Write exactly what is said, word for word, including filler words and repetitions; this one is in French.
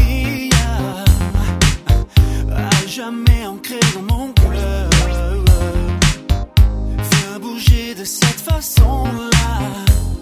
mélodie à jamais ancrée dans mon cœur. Viens bouger de cette façon-là.